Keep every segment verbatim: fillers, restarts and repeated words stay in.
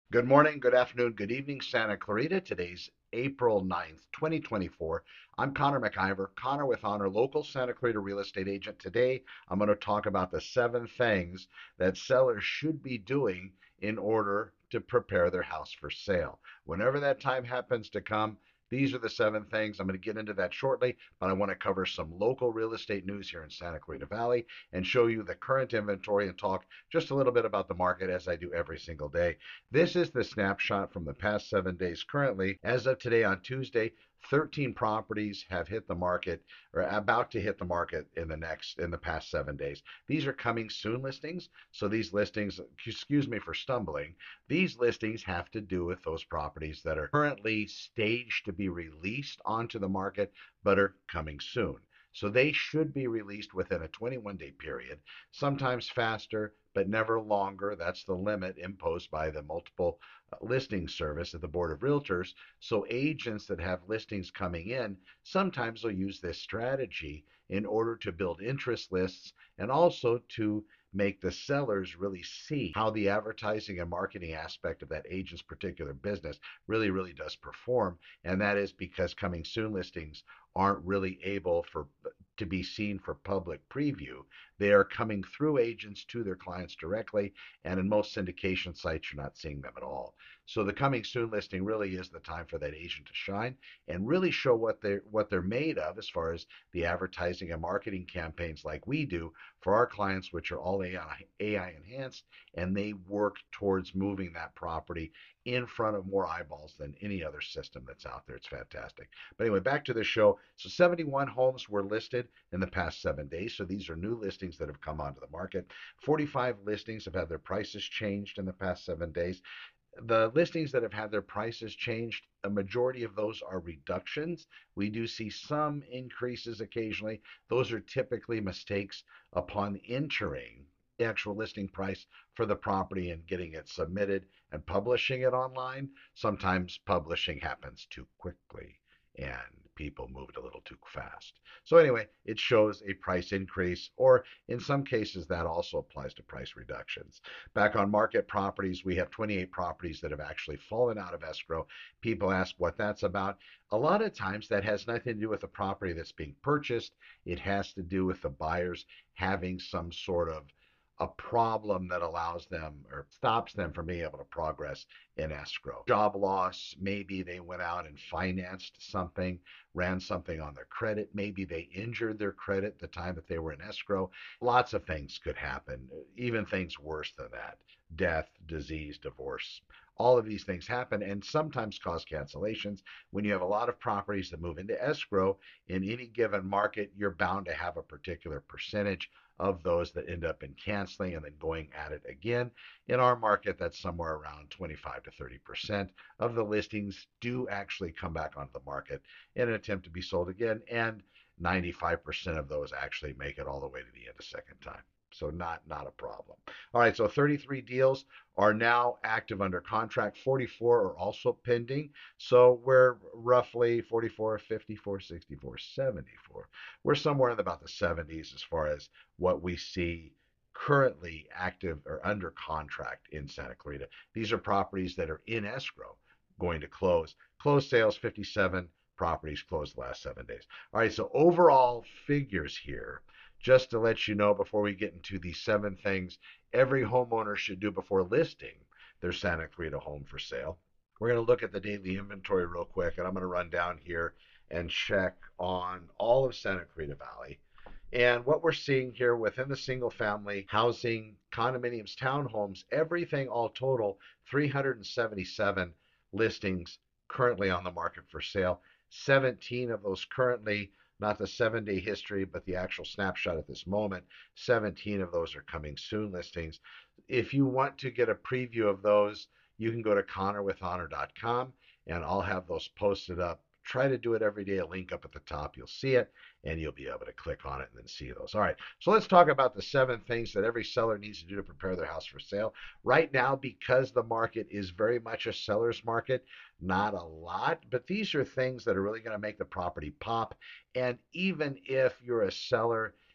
Good morning, good afternoon, good evening, Santa Clarita. Today's April ninth, twenty twenty-four. I'm Connor McIver, Connor with Honor, local Santa Clarita real estate agent. Today, I'm going to talk about the seven things that sellers should be doing in order to prepare their house for sale. Whenever that time happens to come, these are the seven things. I'm going to get into that shortly, but I want to cover some local real estate news here in Santa Clarita Valley and show you the current inventory and talk just a little bit about the market as I do every single day. This is the snapshot from the past seven days. Currently, as of today on Tuesday, thirteen properties have hit the market or about to hit the market in the next in the past seven days. These are coming soon listings. So these listings, excuse me for stumbling, these listings have to do with those properties that are currently staged to be released onto the market but are coming soon. So they should be released within a twenty-one day period, sometimes faster, but never longer. That's the limit imposed by the multiple uh, listing service of the Board of Realtors. So agents that have listings coming in sometimes will use this strategy in order to build interest lists and also to make the sellers really see how the advertising and marketing aspect of that agent's particular business really, really does perform. And that is because coming soon listings aren't really able for to be seen for public preview. They are coming through agents to their clients directly, and in most syndication sites, you're not seeing them at all. So the coming soon listing really is the time for that agent to shine and really show what they're what they're made of as far as the advertising and marketing campaigns like we do for our clients, which are all A I, A I enhanced, and they work towards moving that property in front of more eyeballs than any other system that's out there. It's fantastic. But anyway, back to the show. So seventy-one homes were listed in the past seven days. So these are new listings that have come onto the market. forty-five listings have had their prices changed in the past seven days. The listings that have had their prices changed, a majority of those are reductions. We do see some increases occasionally. Those are typically mistakes upon entering the actual listing price for the property and getting it submitted and publishing it online. Sometimes publishing happens too quickly and people moved a little too fast. So anyway, it shows a price increase, or in some cases that also applies to price reductions. Back on market properties, we have twenty-eight properties that have actually fallen out of escrow. People ask what that's about. A lot of times that has nothing to do with the property that's being purchased. It has to do with the buyers having some sort of a problem that allows them or stops them from being able to progress in escrow. Job loss, maybe they went out and financed something, ran something on their credit, maybe they injured their credit the time that they were in escrow. Lots of things could happen, even things worse than that: death, disease, divorce. All of these things happen and sometimes cause cancellations. When you have a lot of properties that move into escrow in any given market, you're bound to have a particular percentage of those that end up in canceling and then going at it again. In our market, that's somewhere around twenty-five to thirty percent of the listings do actually come back onto the market in an attempt to be sold again, and ninety-five percent of those actually make it all the way to the end a second time. So not not a problem. All right, so thirty-three deals are now active under contract. forty-four are also pending. So we're roughly forty-four, fifty-four, sixty-four, seventy-four. We're somewhere in about the seventies as far as what we see currently active or under contract in Santa Clarita. These are properties that are in escrow going to close. Closed sales, fifty-seven properties closed the last seven days. All right, so overall figures here, just to let you know before we get into the seven things every homeowner should do before listing their Santa Clarita home for sale. We're going to look at the daily inventory real quick, and I'm going to run down here and check on all of Santa Clarita Valley. And what we're seeing here within the single family housing, condominiums, townhomes, everything all total, three hundred seventy-seven listings currently on the market for sale. seventeen of those currently, not the seven day history, but the actual snapshot at this moment, seventeen of those are coming soon listings. If you want to get a preview of those, you can go to connor with honor dot com and I'll have those posted up. Try to do it every day. A link up at the top. You'll see it and you'll be able to click on it and then see those. All right. So let's talk about the seven things that every seller needs to do to prepare their house for sale. Right now, because the market is very much a seller's market, not a lot, but these are things that are really going to make the property pop. And even if you're a seller,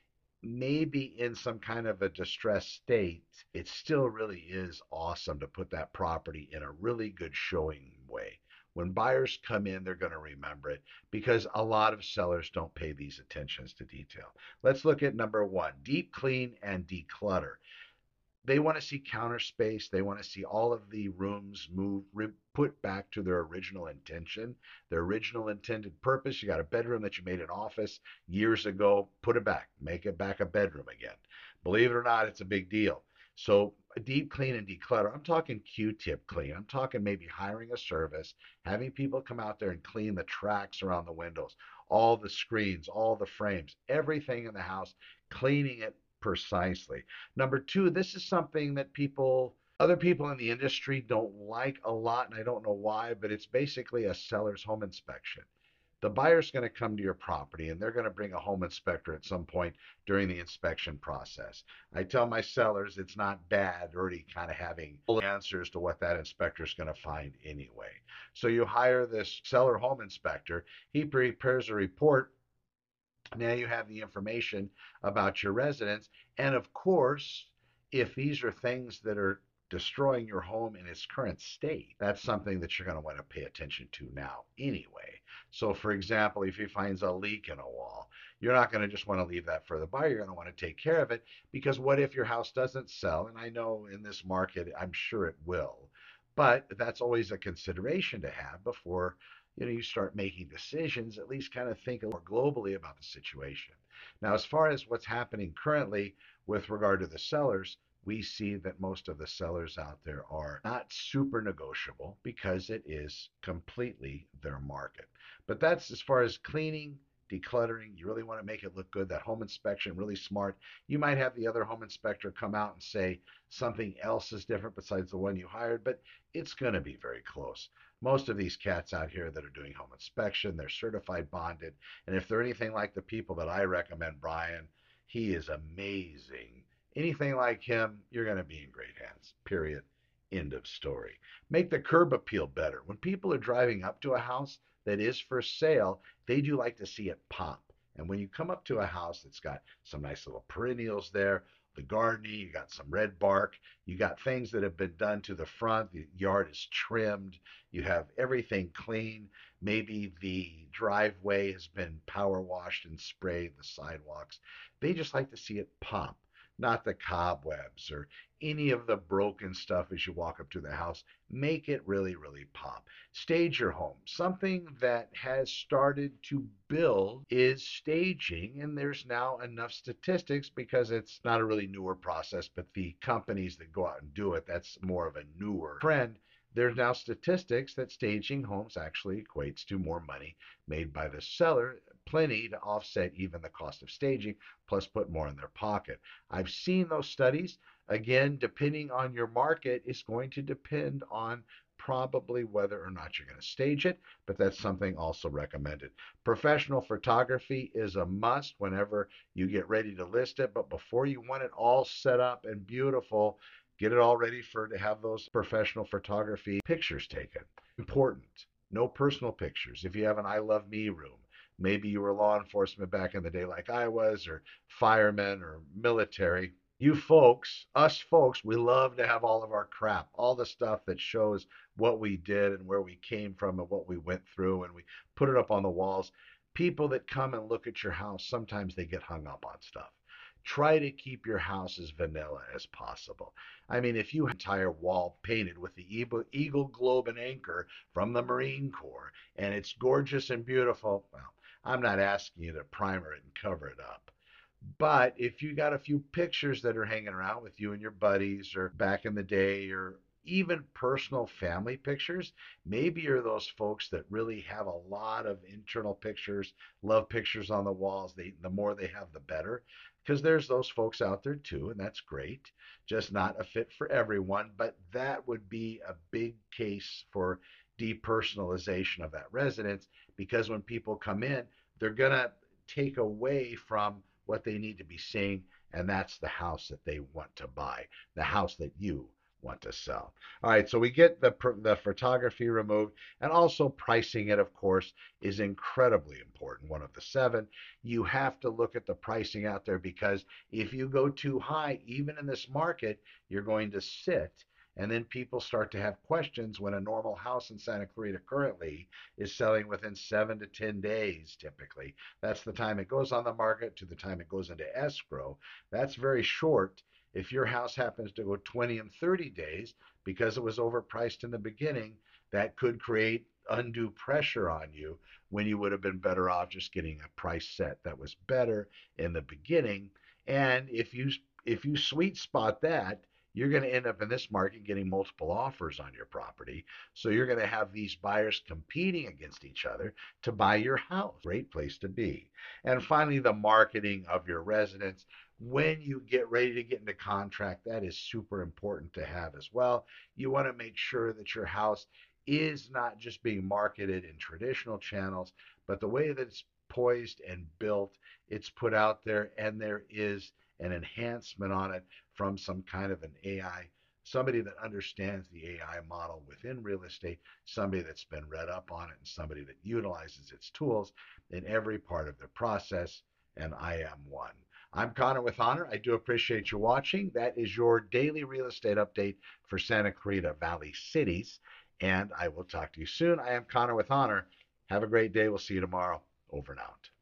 maybe in some kind of a distressed state, it still really is awesome to put that property in a really good showing way. When buyers come in, they're going to remember it because a lot of sellers don't pay these attentions to detail. Let's look at number one, deep clean and declutter. They want to see counter space. They want to see all of the rooms move, put back to their original intention, their original intended purpose. You got a bedroom that you made an office years ago, put it back, make it back a bedroom again. Believe it or not, it's a big deal. So deep clean and declutter. I'm talking Q-tip clean. I'm talking maybe hiring a service, having people come out there and clean the tracks around the windows, all the screens, all the frames, everything in the house, cleaning it precisely. Number two, this is something that people, other people in the industry don't like a lot, and I don't know why, but it's basically a seller's home inspection. The buyer's going to come to your property and they're going to bring a home inspector at some point during the inspection process. I tell my sellers it's not bad already kind of having full answers to what that inspector is going to find anyway. So you hire this seller home inspector, he prepares a report. Now you have the information about your residence. And of course, if these are things that are destroying your home in its current state, that's something that you're going to want to pay attention to now anyway. So, for example, if he finds a leak in a wall, you're not going to just want to leave that for the buyer. You're going to want to take care of it because what if your house doesn't sell? And I know in this market, I'm sure it will. But that's always a consideration to have before you know you start making decisions. At least kind of think more globally about the situation. Now, as far as what's happening currently with regard to the sellers, we see that most of the sellers out there are not super negotiable because it is completely their market. But that's as far as cleaning, decluttering. You really want to make it look good. That home inspection, really smart. You might have the other home inspector come out and say something else is different besides the one you hired, but it's going to be very close. Most of these cats out here that are doing home inspection, they're certified bonded. And if they're anything like the people that I recommend, Brian, he is amazing. Anything like him, you're going to be in great hands. Period. End of story. Make the curb appeal better. When people are driving up to a house that is for sale, they do like to see it pop. And when you come up to a house that's got some nice little perennials there, the gardening, you got some red bark, you got things that have been done to the front, the yard is trimmed, you have everything clean, maybe the driveway has been power washed and sprayed, the sidewalks. They just like to see it pop, not the cobwebs or any of the broken stuff as you walk up to the house. Make it really, really pop. Stage your home. Something that has started to build is staging, and there's now enough statistics because it's not a really newer process, but the companies that go out and do it, that's more of a newer trend. There's now statistics that staging homes actually equates to more money made by the seller, plenty to offset even the cost of staging, plus put more in their pocket. I've seen those studies. Again, depending on your market, it's going to depend on probably whether or not you're going to stage it, but that's something also recommended. Professional photography is a must whenever you get ready to list it, but before you want it all set up and beautiful, get it all ready for to have those professional photography pictures taken. Important. No personal pictures. If you have an I love me room, maybe you were law enforcement back in the day like I was, or firemen or military. You folks, us folks, we love to have all of our crap, all the stuff that shows what we did and where we came from and what we went through, and we put it up on the walls. People that come and look at your house, sometimes they get hung up on stuff. Try to keep your house as vanilla as possible. I mean, if you have an entire wall painted with the Eagle Globe and Anchor from the Marine Corps, and it's gorgeous and beautiful, well, I'm not asking you to primer it and cover it up. But if you got a few pictures that are hanging around with you and your buddies or back in the day, or even personal family pictures, maybe you're those folks that really have a lot of internal pictures, love pictures on the walls. They, the more they have, the better. Because there's those folks out there too, and that's great. Just not a fit for everyone, but that would be a big case for depersonalization of that residence, because when people come in, they're going to take away from what they need to be seeing, and that's the house that they want to buy, the house that you want to sell. All right, so we get the the photography removed, and also pricing it, of course, is incredibly important. One of the seven, you have to look at the pricing out there, because if you go too high, even in this market, you're going to sit. And then people start to have questions when a normal house in Santa Clarita currently is selling within seven to ten days, typically. That's the time it goes on the market to the time it goes into escrow. That's very short. If your house happens to go twenty and thirty days because it was overpriced in the beginning, that could create undue pressure on you when you would have been better off just getting a price set that was better in the beginning. And if you if you sweet spot that, you're going to end up in this market getting multiple offers on your property. So you're going to have these buyers competing against each other to buy your house. Great place to be. And finally, the marketing of your residence when you get ready to get into contract. That is super important to have as well. You want to make sure that your house is not just being marketed in traditional channels, but the way that it's poised and built, it's put out there, and there is an enhancement on it from some kind of an A I, somebody that understands the A I model within real estate, somebody that's been read up on it, and somebody that utilizes its tools in every part of the process. And I am one. I'm Connor with Honor. I do appreciate you watching. That is your daily real estate update for Santa Clarita Valley cities. And I will talk to you soon. I am Connor with Honor. Have a great day. We'll see you tomorrow. Over and out.